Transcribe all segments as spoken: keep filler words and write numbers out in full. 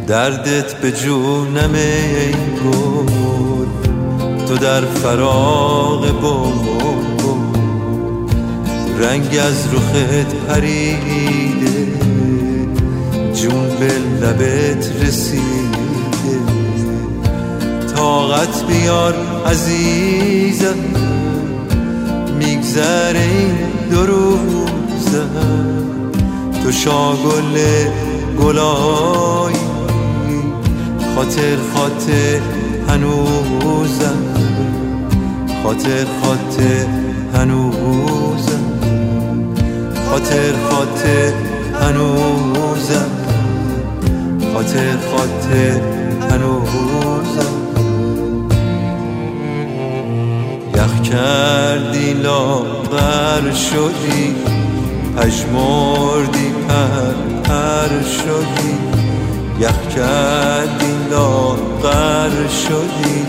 دردت به جونم ای گل، تو در فراق بلبل، رنگ از رخت پریده، جون به لبت رسیده. طاقت بیار عزیزم، میگذره این دو روزم، تو شاگل گلایی، خاطر خاطر هنوزم، خاطر خاطر هنوزم، خاطر خاطر هنوزم، خاطر خاطر هنوزم. یخ کردی لاغر شدی، پژمردی پر پر شدی، یخ کردی لاغر شدی،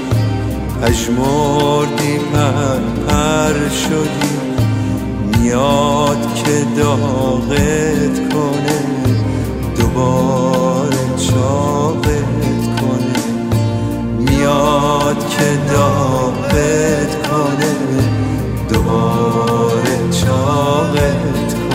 پژمردی پر پر شدی. میاد که داغت کنه، دوباره چاقت کنه، میاد که داغت کنه، دوباره چاقت کنه.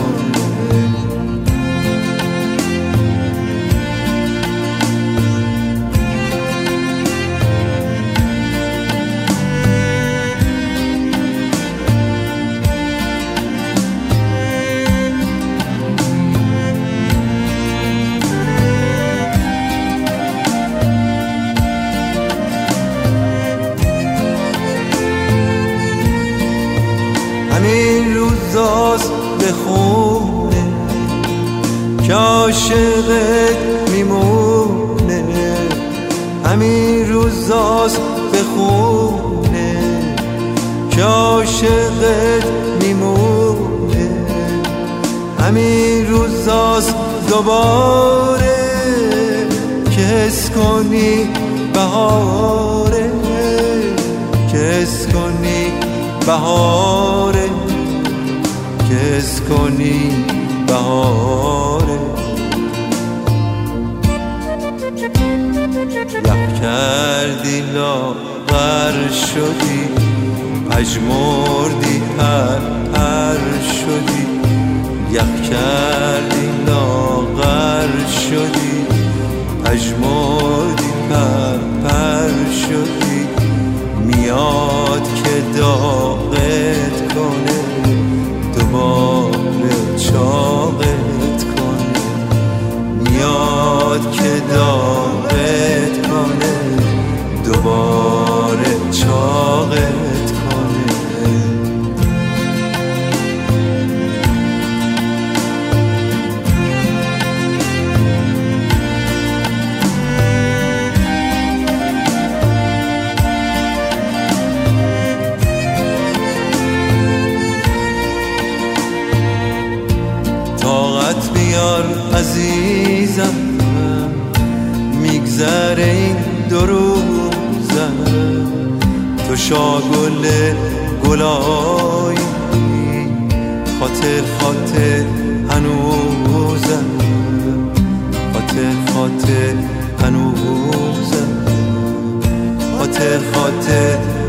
همین روزاست به خونه که عاشقت میمونه، همین روزاست به خونه که عاشقت میمونه، همین روزاست دوباره که حس کنی بهاره، که حس کنی بهاره، که حس کنی بهاره. یخ کردی لاغر شدی، پژمردی پر پر شدی، یخ کردی لاغر شدی، پژمردی پر پر شدی. میاد که داغت کنه، دوباره چاقت کنه، میاد که داغت کنه، دوباره چاقت کنه. طاقت بیار عزیزم، میگذره این دو روزم، تو شاگل گلایی، خاطر خاطر هنوزم، خاطر خاطر هنوزم، خاطر خاطر